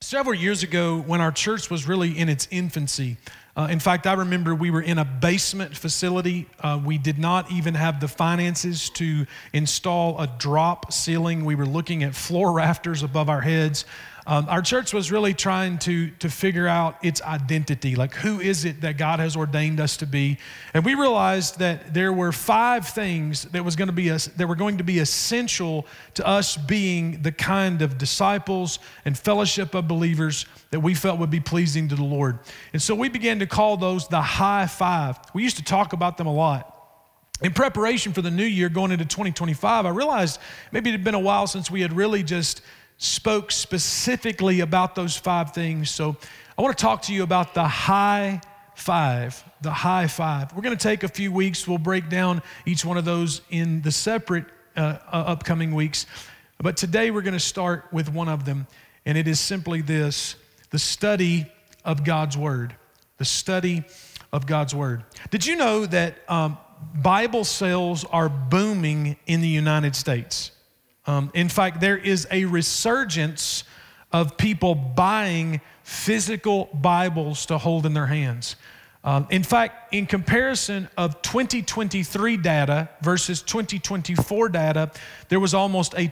Several years ago, when our church was really in its infancy, in fact, I remember we were in a basement facility. We did not even have the finances to install a drop ceiling. We were looking at floor rafters above our heads. Our church was really trying to figure out its identity, like who is it that God has ordained us to be. And we realized that there were 5 things that were going to be essential to us being the kind of disciples and fellowship of believers that we felt would be pleasing to the Lord. And so we began to call those the high 5. We used to talk about them a lot. In preparation for the new year, going into 2025, I realized maybe it had been a while since we had really just spoke specifically about those 5 things. So I want to talk to you about the high 5, the high 5. We're going to take a few weeks. We'll break down each one of those in the separate upcoming weeks. But today we're going to start with one of them, and it is simply this: the study of God's Word. The study of God's Word. Did you know that Bible sales are booming in the United States? In fact, there is a resurgence of people buying physical Bibles to hold in their hands. In fact, in comparison of 2023 data versus 2024 data, there was almost a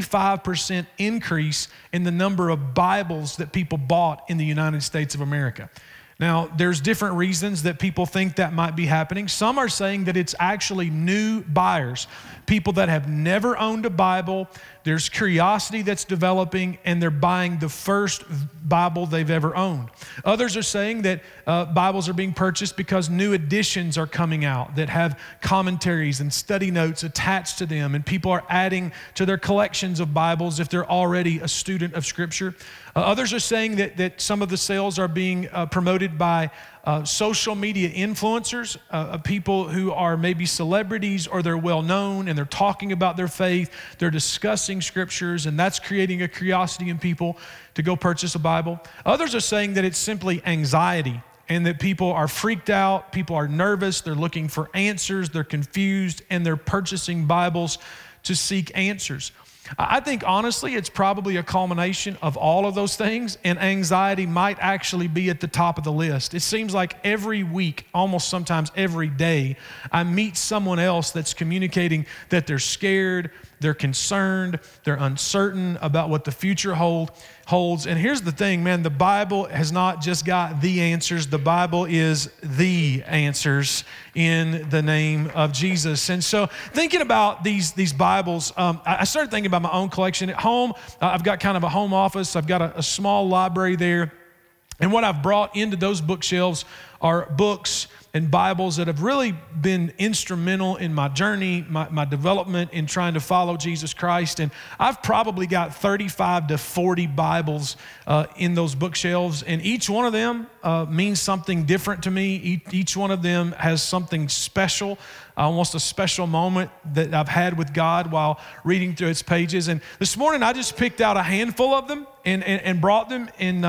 25% increase in the number of Bibles that people bought in the United States of America. Now, there's different reasons that people think that might be happening. Some are saying that it's actually new buyers, people that have never owned a Bible. There's curiosity that's developing, and they're buying the first Bible they've ever owned. Others are saying that Bibles are being purchased because new editions are coming out that have commentaries and study notes attached to them, and people are adding to their collections of Bibles if they're already a student of Scripture. Others are saying that some of the sales are being promoted by social media influencers, people who are maybe celebrities or they're well known and they're talking about their faith, they're discussing scriptures, and that's creating a curiosity in people to go purchase a Bible. Others are saying that it's simply anxiety and that people are freaked out, people are nervous, they're looking for answers, they're confused, and they're purchasing Bibles to seek answers. I think honestly, it's probably a culmination of all of those things, and anxiety might actually be at the top of the list. It seems like every week, almost sometimes every day, I meet someone else that's communicating that they're scared, they're concerned, they're uncertain about what the future holds. And here's the thing, man, the Bible has not just got the answers, the Bible is the answers in the name of Jesus. And so thinking about these Bibles, I started thinking about my own collection at home. I've got kind of a home office. I've got a small library there. And what I've brought into those bookshelves are books and Bibles that have really been instrumental in my journey, my development in trying to follow Jesus Christ. And I've probably got 35 to 40 Bibles in those bookshelves, and each one of them means something different to me. Each one of them has something special, almost a special moment that I've had with God while reading through its pages. And this morning I just picked out a handful of them and brought them in.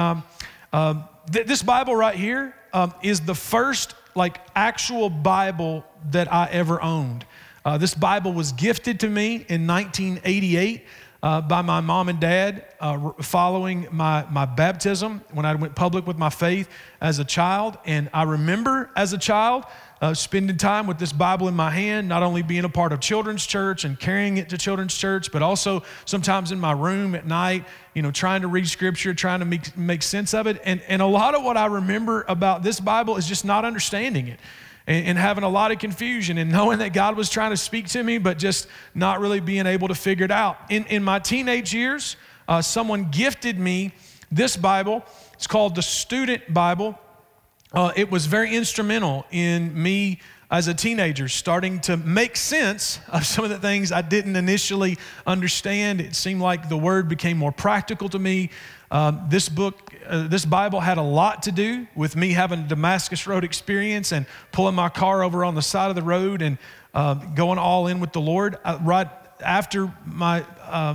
This Bible right here is the first actual Bible that I ever owned. This Bible was gifted to me in 1988 by my mom and dad following my baptism when I went public with my faith as a child. And I remember as a child spending time with this Bible in my hand, not only being a part of children's church and carrying it to children's church, but also sometimes in my room at night, trying to read scripture, trying to make sense of it. And a lot of what I remember about this Bible is just not understanding it and having a lot of confusion and knowing that God was trying to speak to me, but just not really being able to figure it out. In my teenage years, someone gifted me this Bible. It's called the Student Bible. It was very instrumental in me as a teenager starting to make sense of some of the things I didn't initially understand. It seemed like the Word became more practical to me. This Bible had a lot to do with me having a Damascus Road experience and pulling my car over on the side of the road and going all in with the Lord. Right after my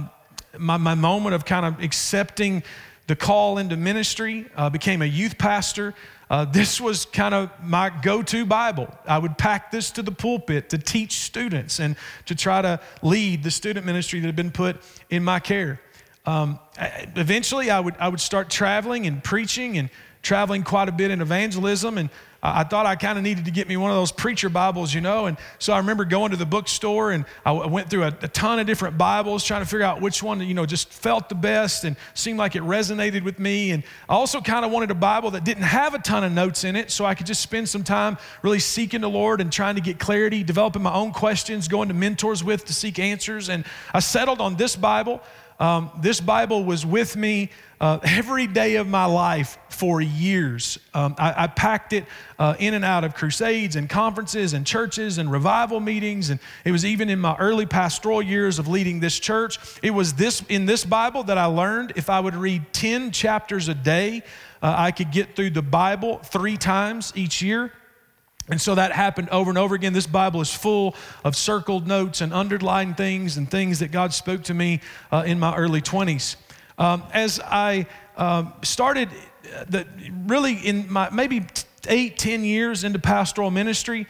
moment of kind of accepting the call into ministry, became a youth pastor. This was kind of my go-to Bible. I would pack this to the pulpit to teach students and to try to lead the student ministry that had been put in my care. Eventually I would start traveling and preaching and traveling quite a bit in evangelism, and I thought I kind of needed to get me one of those preacher Bibles, and so I remember going to the bookstore, and I went through a ton of different Bibles trying to figure out which one, just felt the best and seemed like it resonated with me. And I also kind of wanted a Bible that didn't have a ton of notes in it, so I could just spend some time really seeking the Lord and trying to get clarity, developing my own questions, going to mentors to seek answers. And I settled on this Bible. This Bible was with me every day of my life for years. I packed it in and out of crusades and conferences and churches and revival meetings, and it was even in my early pastoral years of leading this church. It was in this Bible that I learned if I would read 10 chapters a day, I could get through the Bible 3 times each year. And so that happened over and over again. This Bible is full of circled notes and underlined things and things that God spoke to me in my early 20s. As I started really in my maybe 8-10 years into pastoral ministry,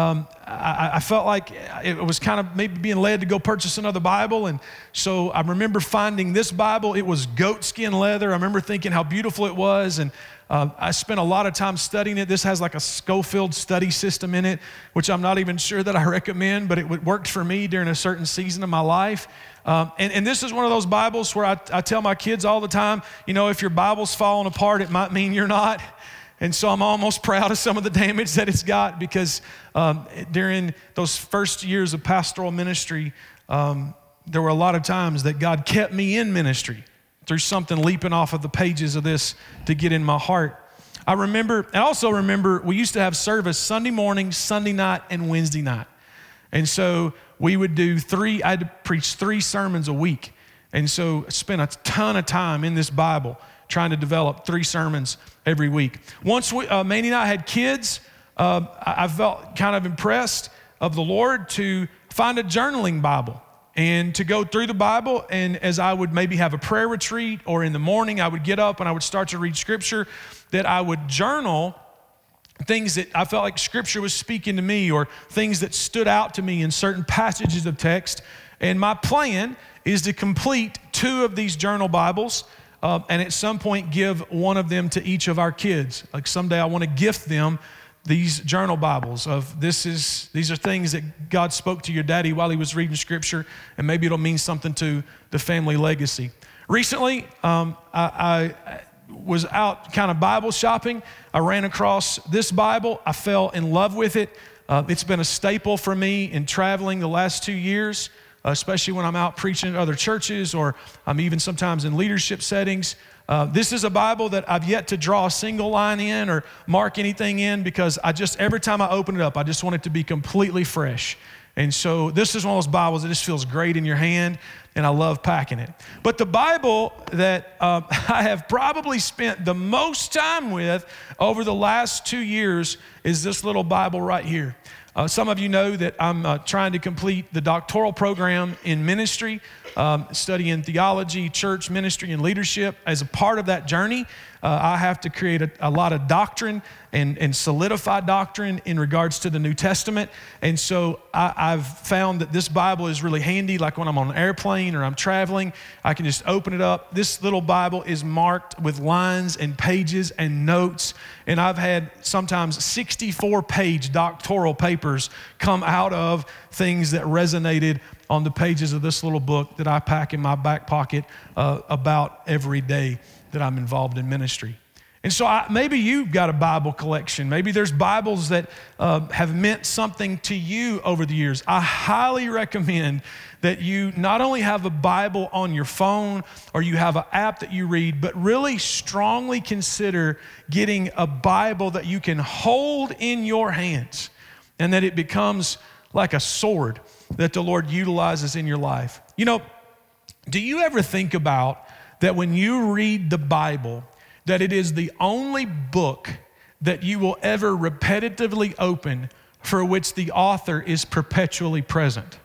I felt like it was kind of maybe being led to go purchase another Bible. And so I remember finding this Bible. It was goatskin leather. I remember thinking how beautiful it was. And I spent a lot of time studying it. This has like a Schofield study system in it, which I'm not even sure that I recommend, but it worked for me during a certain season of my life. And this is one of those Bibles where I tell my kids all the time, if your Bible's falling apart, it might mean you're not. And so I'm almost proud of some of the damage that it's got, because during those first years of pastoral ministry, there were a lot of times that God kept me in ministry through something leaping off of the pages of this to get in my heart. I also remember we used to have service Sunday morning, Sunday night, and Wednesday night. And so we would I had to preach 3 sermons a week. And so I spent a ton of time in this Bible trying to develop 3 sermons every week. Once Mandy and I had kids, I felt kind of impressed of the Lord to find a journaling Bible and to go through the Bible. And as I would maybe have a prayer retreat, or in the morning I would get up and I would start to read Scripture, that I would journal things that I felt like Scripture was speaking to me, or things that stood out to me in certain passages of text. And my plan is to complete 2 of these journal Bibles, and at some point give one of them to each of our kids. Like someday I want to gift them these journal Bibles these are things that God spoke to your daddy while he was reading Scripture, and maybe it'll mean something to the family legacy. Recently, I was out kind of Bible shopping. I ran across this Bible. I fell in love with it. It's been a staple for me in traveling the last 2 years, especially when I'm out preaching at other churches, or I'm even sometimes in leadership settings. This is a Bible that I've yet to draw a single line in or mark anything in, because every time I open it up, I just want it to be completely fresh. And so this is one of those Bibles that just feels great in your hand, and I love packing it. But the Bible that I have probably spent the most time with over the last 2 years is this little Bible right here. Some of you know that I'm trying to complete the doctoral program in ministry, studying theology, church ministry, and leadership. As a part of that journey, I have to create a lot of doctrine and solidify doctrine in regards to the New Testament. And so I've found that this Bible is really handy, like when I'm on an airplane or I'm traveling, I can just open it up. This little Bible is marked with lines and pages and notes, and I've had sometimes 64-page doctoral papers come out of things that resonated on the pages of this little book that I pack in my back pocket about every day that I'm involved in ministry. And so maybe you've got a Bible collection. Maybe there's Bibles that have meant something to you over the years. I highly recommend that you not only have a Bible on your phone or you have an app that you read, but really strongly consider getting a Bible that you can hold in your hands, and that it becomes like a sword that the Lord utilizes in your life. Do you ever think about that when you read the Bible, that it is the only book that you will ever repetitively open for which the author is perpetually present?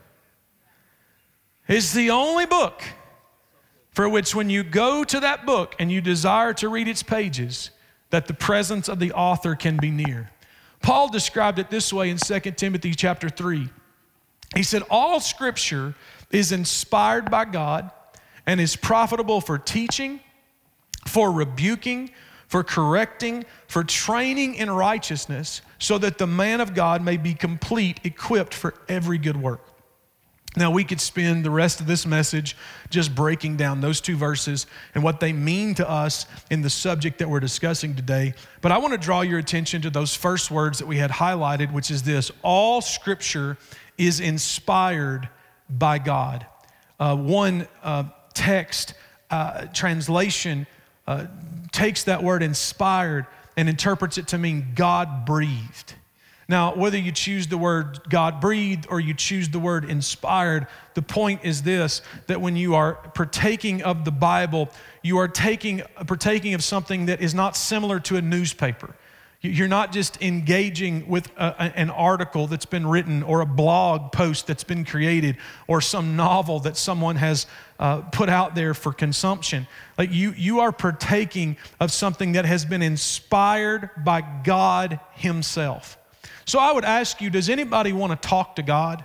It's the only book for which, when you go to that book and you desire to read its pages, that the presence of the author can be near. Paul described it this way in 2 Timothy chapter 3. He said, all Scripture is inspired by God and is profitable for teaching, for rebuking, for correcting, for training in righteousness, so that the man of God may be complete, equipped for every good work. Now, we could spend the rest of this message just breaking down those two verses and what they mean to us in the subject that we're discussing today. But I want to draw your attention to those first words that we had highlighted, which is this: all Scripture is inspired by God. One text translation takes that word inspired and interprets it to mean God-breathed. Now, whether you choose the word God-breathed or you choose the word inspired, the point is this, that when you are partaking of the Bible, you are partaking of something that is not similar to a newspaper. You're not just engaging with an article that's been written or a blog post that's been created or some novel that someone has put out there for consumption. Like you are partaking of something that has been inspired by God Himself. So I would ask you, does anybody want to talk to God?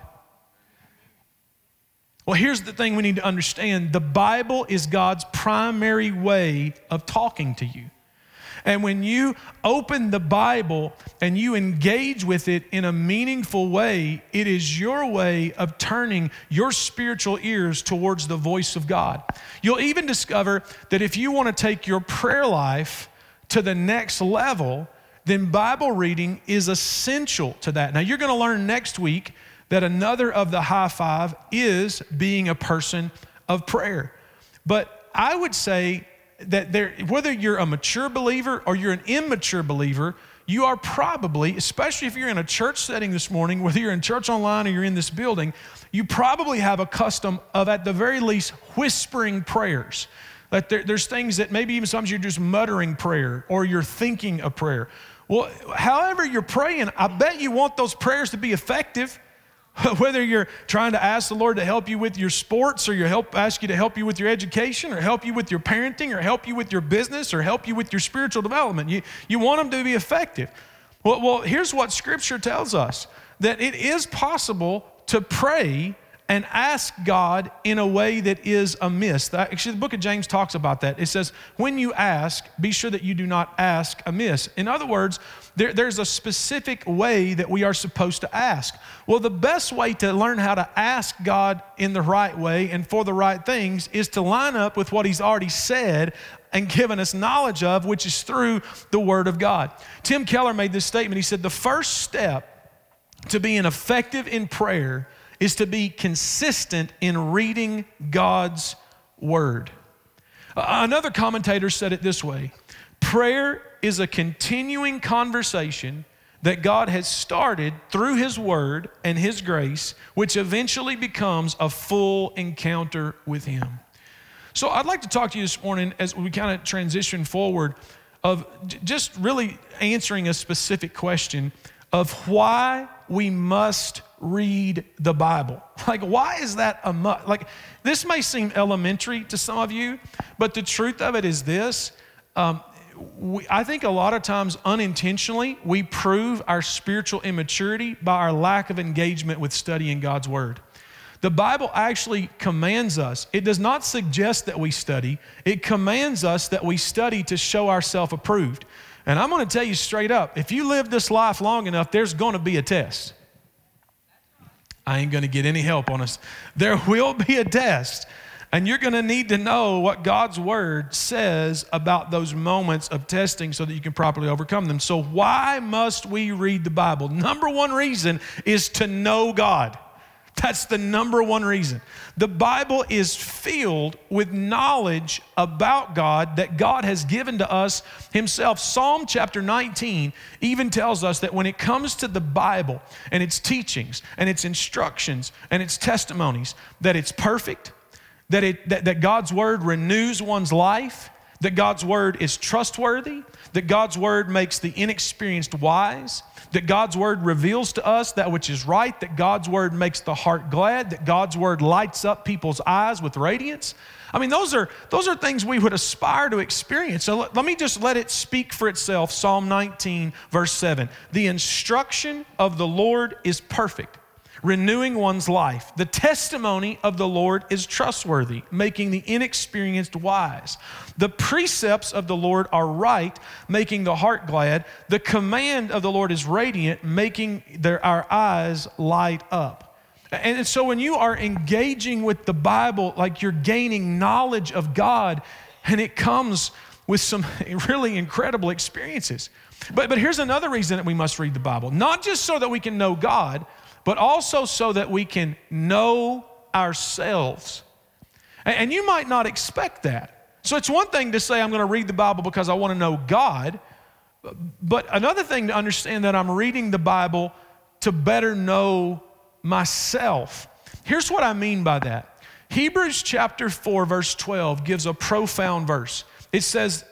Well, here's the thing we need to understand. The Bible is God's primary way of talking to you. And when you open the Bible and you engage with it in a meaningful way, it is your way of turning your spiritual ears towards the voice of God. You'll even discover that if you want to take your prayer life to the next level, then Bible reading is essential to that. Now, you're going to learn next week that another of the high five is being a person of prayer. But I would say that whether you're a mature believer or you're an immature believer, you are probably, especially if you're in a church setting this morning, whether you're in church online or you're in this building, you probably have a custom of, at the very least, whispering prayers. That there's things that maybe even sometimes you're just muttering prayer or you're thinking a prayer. Well, however you're praying, I bet you want those prayers to be effective. Whether you're trying to ask the Lord to help you with your sports, or ask you to help you with your education, or help you with your parenting, or help you with your business, or help you with your spiritual development. You want them to be effective. Well, here's what Scripture tells us, that it is possible to pray and ask God in a way that is amiss. Actually, the book of James talks about that. It says, when you ask, be sure that you do not ask amiss. In other words, there's a specific way that we are supposed to ask. Well, the best way to learn how to ask God in the right way and for the right things is to line up with what He's already said and given us knowledge of, which is through the Word of God. Tim Keller made this statement. He said, the first step to being effective in prayer is to be consistent in reading God's Word. Another commentator said it this way: prayer is a continuing conversation that God has started through His Word and His grace, which eventually becomes a full encounter with Him. So I'd like to talk to you this morning as we kind of transition forward of just really answering a specific question of why we must read the Bible. Like, why is that a must? Like, this may seem elementary to some of you, but the truth of it is this. I think a lot of times unintentionally, we prove our spiritual immaturity by our lack of engagement with studying God's Word. The Bible actually commands us. It does not suggest that we study. It commands us that we study to show ourselves approved. And I'm going to tell you straight up, if you live this life long enough, there's going to be a test. I ain't going to get any help on us. There will be a test. And you're going to need to know what God's Word says about those moments of testing so that you can properly overcome them. So why must we read the Bible? Number one reason is to know God. That's the number one reason. The Bible is filled with knowledge about God that God has given to us Himself. Psalm chapter 19 even tells us that when it comes to the Bible and its teachings and its instructions and its testimonies, that it's perfect, that God's Word renews one's life, that God's Word is trustworthy, that God's Word makes the inexperienced wise, that God's Word reveals to us that which is right, that God's Word makes the heart glad, that God's Word lights up people's eyes with radiance. I mean, those are things we would aspire to experience. So let me just let it speak for itself. Psalm 19, verse 7. The instruction of the Lord is perfect, renewing one's life. The testimony of the Lord is trustworthy, making the inexperienced wise. The precepts of the Lord are right, making the heart glad. The command of the Lord is radiant, making our eyes light up. And so when you are engaging with the Bible, like you're gaining knowledge of God, and it comes with some really incredible experiences. But here's another reason that we must read the Bible. Not just so that we can know God, but also so that we can know ourselves. And you might not expect that. So it's one thing to say, I'm going to read the Bible because I want to know God. But another thing to understand that I'm reading the Bible to better know myself. Here's what I mean by that. Hebrews chapter 4, verse 12 gives a profound verse. It says,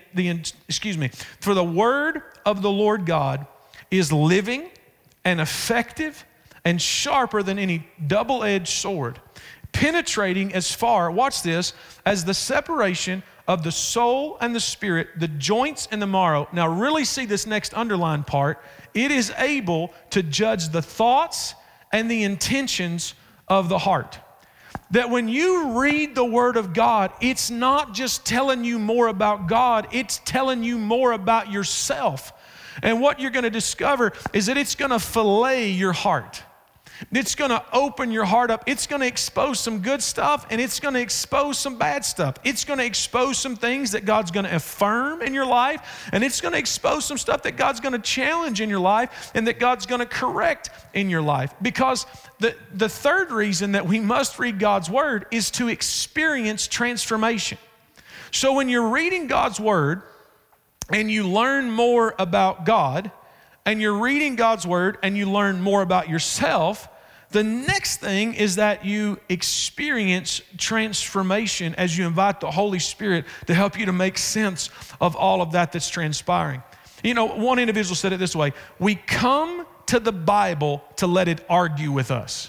for the word of the Lord God is living and effective and sharper than any double-edged sword, penetrating as far, watch this, as the separation of the soul and the spirit, the joints and the marrow. Now really see this next underlined part. It is able to judge the thoughts and the intentions of the heart. That when you read the Word of God, it's not just telling you more about God, it's telling you more about yourself. And what you're going to discover is that it's going to fillet your heart. It's going to open your heart up. It's going to expose some good stuff, and it's going to expose some bad stuff. It's going to expose some things that God's going to affirm in your life, and it's going to expose some stuff that God's going to challenge in your life and that God's going to correct in your life. Because the third reason that we must read God's Word is to experience transformation. So when you're reading God's Word and you learn more about God, and you're reading God's Word and you learn more about yourself, the next thing is that you experience transformation as you invite the Holy Spirit to help you to make sense of all of that that's transpiring. You know, one individual said it this way: we come to the Bible to let it argue with us.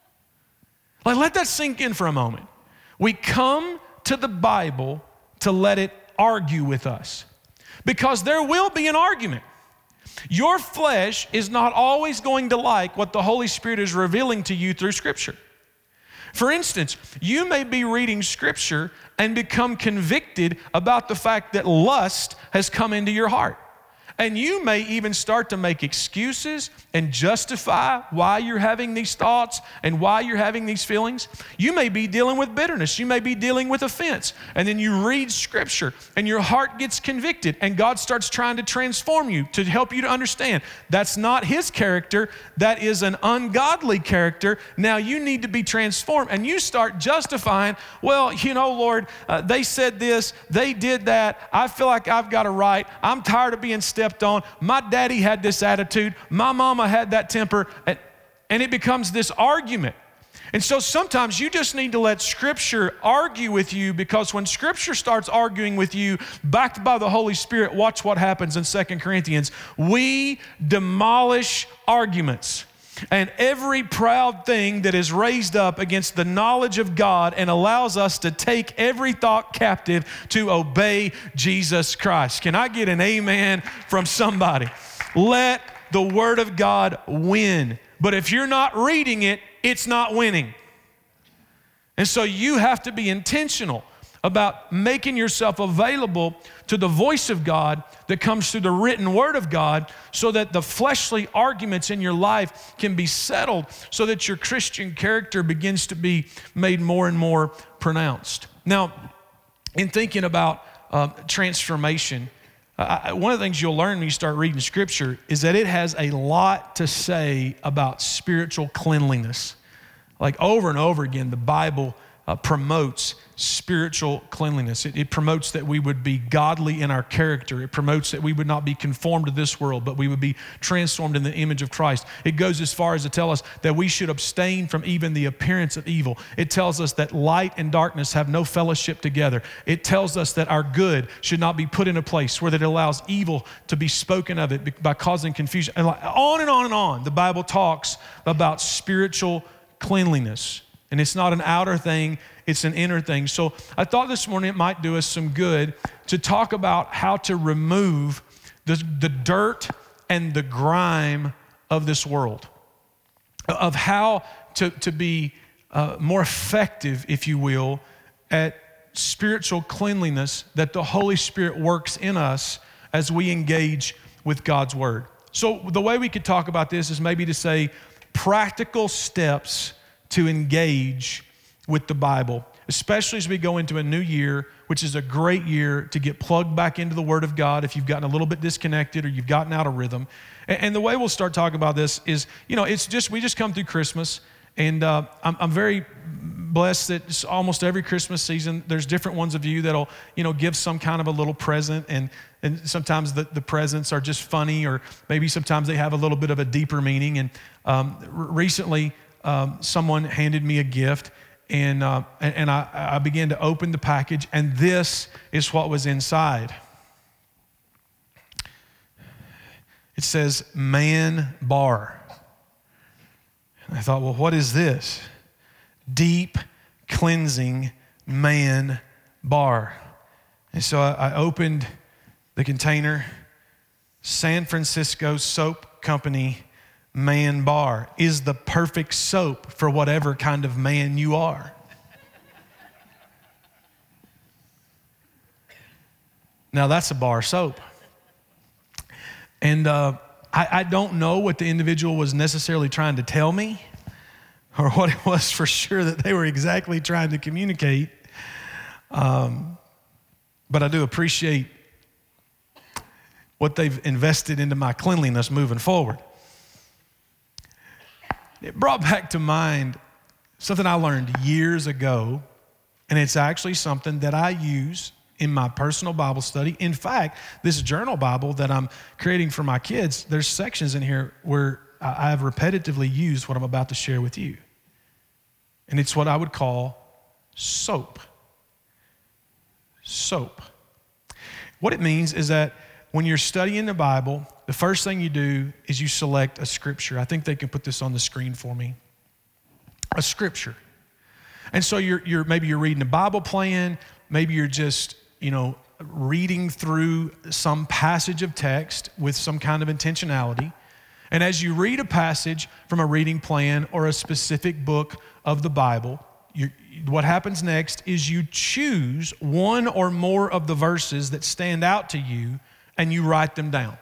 Like, let that sink in for a moment. We come to the Bible to let it argue with us, because there will be an argument. Your flesh is not always going to like what the Holy Spirit is revealing to you through Scripture. For instance, you may be reading Scripture and become convicted about the fact that lust has come into your heart. And you may even start to make excuses and justify why you're having these thoughts and why you're having these feelings. You may be dealing with bitterness. You may be dealing with offense. And then you read Scripture and your heart gets convicted and God starts trying to transform you to help you to understand that's not His character. That is an ungodly character. Now you need to be transformed. And you start justifying, well, you know, Lord, they said this, they did that. I feel like I've got a right. I'm tired of being stepped on. My daddy had this attitude. My mama had that temper. And it becomes this argument. And so sometimes you just need to let Scripture argue with you, because when Scripture starts arguing with you, backed by the Holy Spirit, watch what happens in 2 Corinthians. We demolish arguments and every proud thing that is raised up against the knowledge of God, and allows us to take every thought captive to obey Jesus Christ. Can I get an amen from somebody? Let the Word of God win. But if you're not reading it, it's not winning. And so you have to be intentional about making yourself available to the voice of God that comes through the written Word of God, so that the fleshly arguments in your life can be settled, so that your Christian character begins to be made more and more pronounced. Now, in thinking about transformation, one of the things you'll learn when you start reading Scripture is that it has a lot to say about spiritual cleanliness. Like over and over again, the Bible promotes spiritual cleanliness. It promotes that we would be godly in our character. It promotes that we would not be conformed to this world, but we would be transformed in the image of Christ. It goes as far as to tell us that we should abstain from even the appearance of evil. It tells us that light and darkness have no fellowship together. It tells us that our good should not be put in a place where it allows evil to be spoken of it by causing confusion. And on and on and on, the Bible talks about spiritual cleanliness. And it's not an outer thing, it's an inner thing. So I thought this morning it might do us some good to talk about how to remove the dirt and the grime of this world. of how to be more effective, if you will, at spiritual cleanliness that the Holy Spirit works in us as we engage with God's Word. So the way we could talk about this is maybe to say practical steps to engage with the Bible, especially as we go into a new year, which is a great year to get plugged back into the Word of God if you've gotten a little bit disconnected or you've gotten out of rhythm. And the way we'll start talking about this is, we just come through Christmas, and I'm very blessed that almost every Christmas season, there's different ones of you that'll, give some kind of a little present, and sometimes the presents are just funny, or maybe sometimes they have a little bit of a deeper meaning. And recently, someone handed me a gift, and I began to open the package, and this is what was inside. It says Man Bar. And I thought, well, what is this? Deep Cleansing Man Bar. And so I opened the container. San Francisco Soap Company Man Bar is the perfect soap for whatever kind of man you are. Now that's a bar soap. And I don't know what the individual was necessarily trying to tell me, or what it was for sure that they were exactly trying to communicate. But I do appreciate what they've invested into my cleanliness moving forward. It brought back to mind something I learned years ago, and it's actually something that I use in my personal Bible study. In fact, this journal Bible that I'm creating for my kids, there's sections in here where I have repetitively used what I'm about to share with you. And it's what I would call soap. Soap. What it means is that when you're studying the Bible, the first thing you do is you select a scripture. I think they can put this on the screen for me. A scripture. And so maybe you're reading a Bible plan, maybe you're just, reading through some passage of text with some kind of intentionality. And as you read a passage from a reading plan or a specific book of the Bible, what happens next is you choose one or more of the verses that stand out to you and you write them down.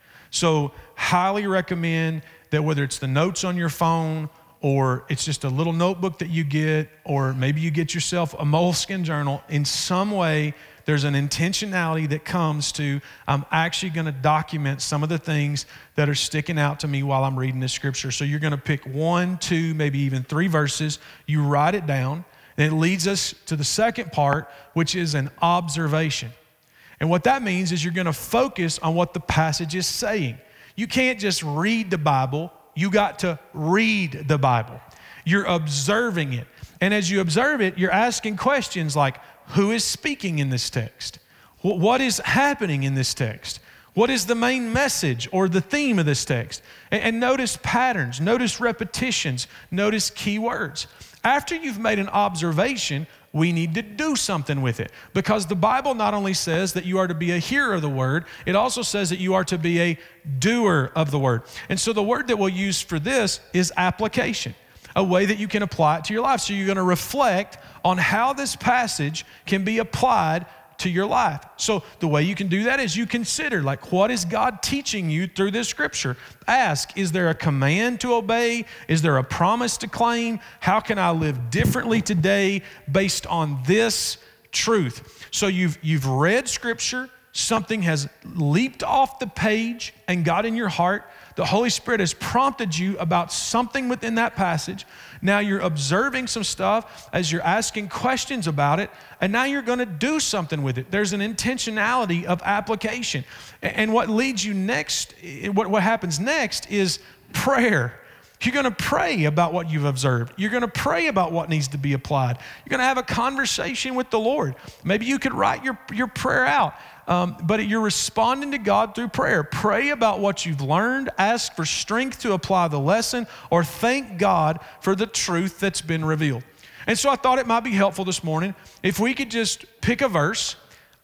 So highly recommend that whether it's the notes on your phone or it's just a little notebook that you get, or maybe you get yourself a Moleskine journal, in some way there's an intentionality that comes to, I'm actually going to document some of the things that are sticking out to me while I'm reading this scripture. So you're going to pick 1, 2, maybe even 3 verses. You write it down. And it leads us to the second part, which is an observation. And what that means is you're going to focus on what the passage is saying. You can't just read the Bible. You got to read the Bible. You're observing it. And as you observe it, you're asking questions like, who is speaking in this text? What is happening in this text? What is the main message or the theme of this text? And notice patterns, notice repetitions, notice key words. After you've made an observation, we need to do something with it, because the Bible not only says that you are to be a hearer of the word, it also says that you are to be a doer of the word. And so the word that we'll use for this is application, a way that you can apply it to your life. So you're going to reflect on how this passage can be applied to your life. So the way you can do that is you consider, what is God teaching you through this scripture? Ask, is there a command to obey? Is there a promise to claim? How can I live differently today based on this truth? So you've read scripture, something has leaped off the page and got in your heart. The Holy Spirit has prompted you about something within that passage. Now you're observing some stuff as you're asking questions about it, and now you're going to do something with it. There's an intentionality of application. And what leads you next, what happens next is prayer. You're going to pray about what you've observed. You're going to pray about what needs to be applied. You're going to have a conversation with the Lord. Maybe you could write your prayer out. But you're responding to God through prayer. Pray about what you've learned, ask for strength to apply the lesson, or thank God for the truth that's been revealed. And so I thought it might be helpful this morning if we could just pick a verse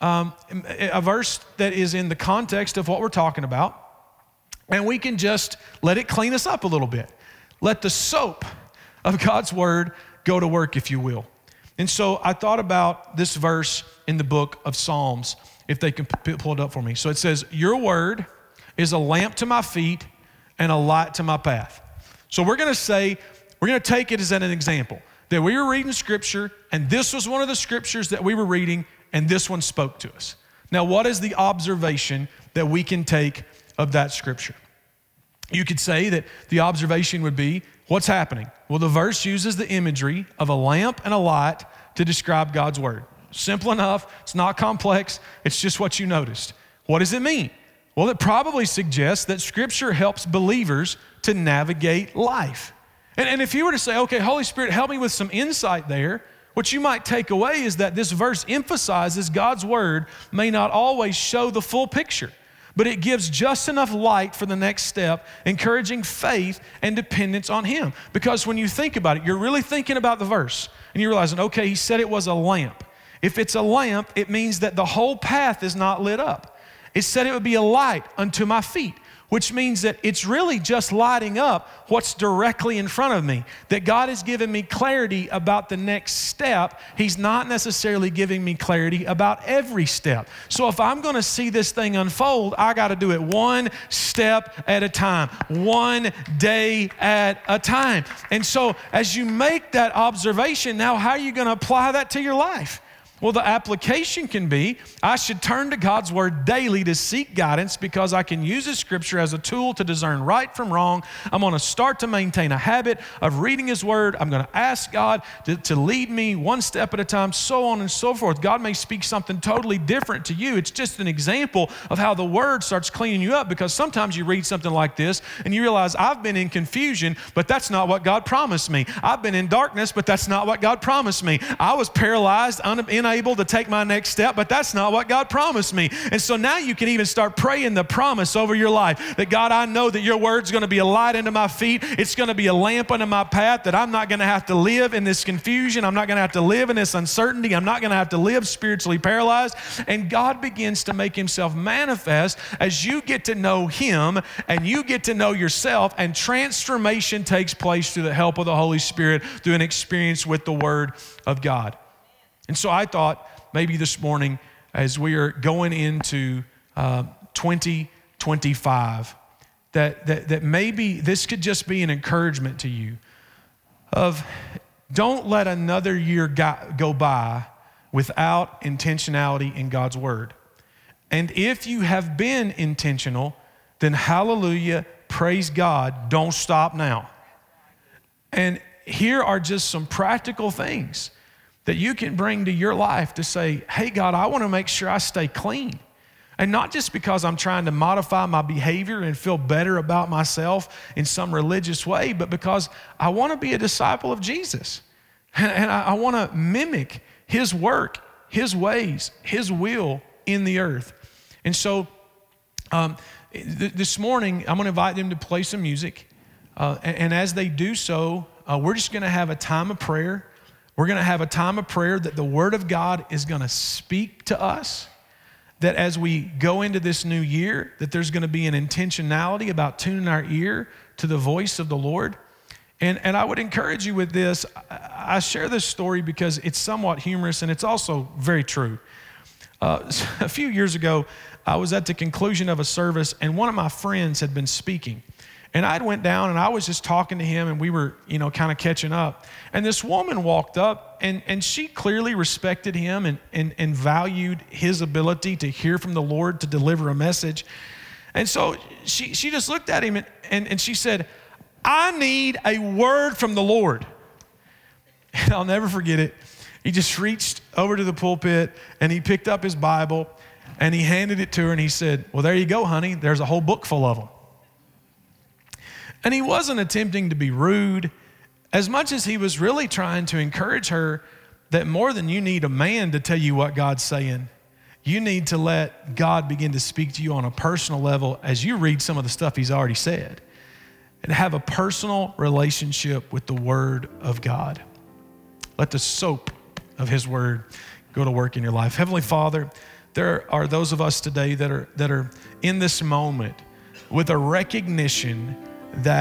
that is in the context of what we're talking about, and we can just let it clean us up a little bit. Let the soap of God's word go to work, if you will. And so I thought about this verse in the book of Psalms, if they can pull it up for me. So it says, your word is a lamp to my feet and a light to my path. So we're going to take it as an example that we were reading scripture, and this was one of the scriptures that we were reading, and this one spoke to us. Now, what is the observation that we can take of that scripture? You could say that the observation would be, what's happening? Well, the verse uses the imagery of a lamp and a light to describe God's word. Simple enough. It's not complex. It's just what you noticed. What does it mean? Well, it probably suggests that scripture helps believers to navigate life. And if you were to say, okay, Holy Spirit, help me with some insight there, what you might take away is that this verse emphasizes God's word may not always show the full picture, but it gives just enough light for the next step, encouraging faith and dependence on Him. Because when you think about it, you're really thinking about the verse, and you're realizing, okay, He said it was a lamp. If it's a lamp, it means that the whole path is not lit up. It said it would be a light unto my feet, which means that it's really just lighting up what's directly in front of me. That God has given me clarity about the next step. He's not necessarily giving me clarity about every step. So if I'm going to see this thing unfold, I got to do it one step at a time, one day at a time. And so as you make that observation, now how are you going to apply that to your life? Well, the application can be, I should turn to God's word daily to seek guidance because I can use His scripture as a tool to discern right from wrong. I'm going to start to maintain a habit of reading His word. I'm going to ask God to lead me one step at a time, so on and so forth. God may speak something totally different to you. It's just an example of how the word starts cleaning you up, because sometimes you read something like this and you realize, I've been in confusion, but that's not what God promised me. I've been in darkness, but that's not what God promised me. I was paralyzed, unable to take my next step, but that's not what God promised me. And so now you can even start praying the promise over your life that, God, I know that your word's going to be a light unto my feet. It's going to be a lamp unto my path, that I'm not going to have to live in this confusion. I'm not going to have to live in this uncertainty. I'm not going to have to live spiritually paralyzed. And God begins to make Himself manifest as you get to know Him and you get to know yourself, and transformation takes place through the help of the Holy Spirit through an experience with the Word of God. And so I thought maybe this morning, as we are going into 2025, that maybe this could just be an encouragement to you of, don't let another year go by without intentionality in God's word. And if you have been intentional, then hallelujah, praise God, don't stop now. And here are just some practical things that you can bring to your life to say, hey, God, I want to make sure I stay clean. And not just because I'm trying to modify my behavior and feel better about myself in some religious way, but because I want to be a disciple of Jesus. And I want to mimic His work, His ways, His will in the earth. And so this morning, I'm going to invite them to play some music. And as they do so, we're just going to have a time of prayer. We're going to have a time of prayer that the Word of God is going to speak to us, that as we go into this new year, that there's going to be an intentionality about tuning our ear to the voice of the Lord. And I would encourage you with this. I share this story because it's somewhat humorous and it's also very true. A few years ago, I was at the conclusion of a service and one of my friends had been speaking. And I went down and I was just talking to him and we were, kind of catching up. And this woman walked up and she clearly respected him and valued his ability to hear from the Lord, to deliver a message. And so she just looked at him and she said, I need a word from the Lord. And I'll never forget it. He just reached over to the pulpit and he picked up his Bible and he handed it to her and he said, well, there you go, honey. There's a whole book full of them. And he wasn't attempting to be rude as much as he was really trying to encourage her that more than you need a man to tell you what God's saying, you need to let God begin to speak to you on a personal level as you read some of the stuff He's already said, and have a personal relationship with the Word of God. Let the soap of His Word go to work in your life. Heavenly Father, there are those of us today that are in this moment with a recognition that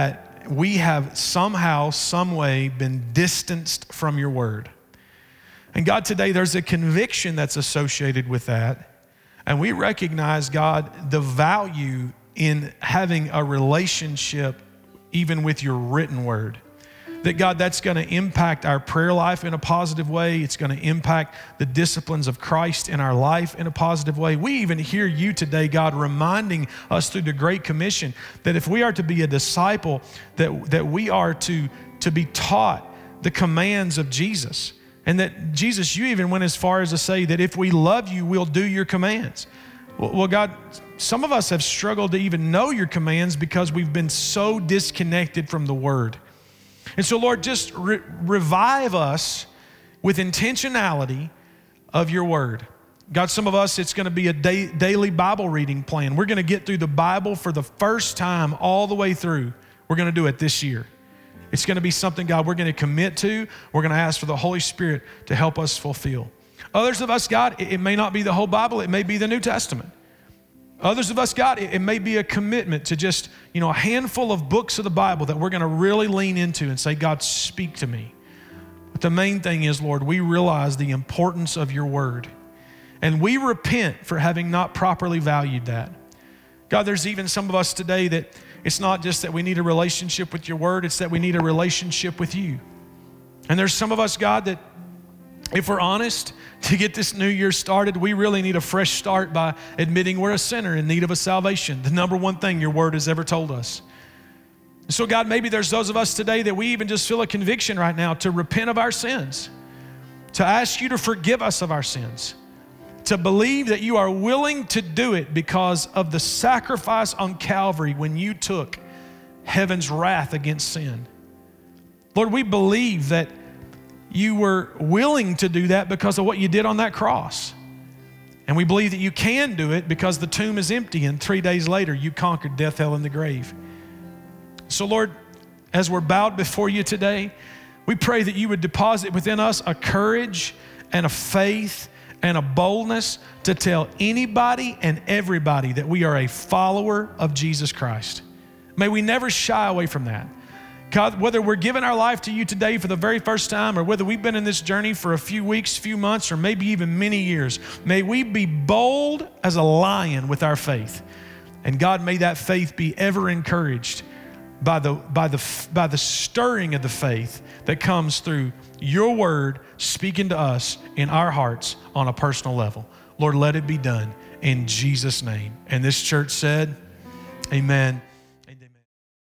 we have somehow, some way been distanced from your word. And God, today there's a conviction that's associated with that. And we recognize, God, the value in having a relationship even with your written word. That, God, that's going to impact our prayer life in a positive way. It's going to impact the disciplines of Christ in our life in a positive way. We even hear you today, God, reminding us through the Great Commission that if we are to be a disciple, that we are to be taught the commands of Jesus. And that, Jesus, you even went as far as to say that if we love you, we'll do your commands. Well, God, some of us have struggled to even know your commands because we've been so disconnected from the word. And so, Lord, just revive us with intentionality of your word. God, some of us, it's going to be a daily Bible reading plan. We're going to get through the Bible for the first time all the way through. We're going to do it this year. It's going to be something, God, we're going to commit to. We're going to ask for the Holy Spirit to help us fulfill. Others of us, God, it may not be the whole Bible. It may be the New Testament. Others of us, God, it may be a commitment to just, a handful of books of the Bible that we're going to really lean into and say, God, speak to me. But the main thing is, Lord, we realize the importance of your word. And we repent for having not properly valued that. God, there's even some of us today that it's not just that we need a relationship with your word, it's that we need a relationship with you. And there's some of us, God, that if we're honest, to get this new year started, we really need a fresh start by admitting we're a sinner in need of a salvation. The number one thing your word has ever told us. So God, maybe there's those of us today that we even just feel a conviction right now to repent of our sins, to ask you to forgive us of our sins, to believe that you are willing to do it because of the sacrifice on Calvary when you took heaven's wrath against sin. Lord, we believe that you were willing to do that because of what you did on that cross. And we believe that you can do it because the tomb is empty and 3 days later you conquered death, hell, and the grave. So Lord, as we're bowed before you today, we pray that you would deposit within us a courage and a faith and a boldness to tell anybody and everybody that we are a follower of Jesus Christ. May we never shy away from that. God, whether we're giving our life to you today for the very first time or whether we've been in this journey for a few weeks, few months, or maybe even many years, may we be bold as a lion with our faith. And God, may that faith be ever encouraged by the stirring of the faith that comes through your word speaking to us in our hearts on a personal level. Lord, let it be done in Jesus' name. And this church said, amen.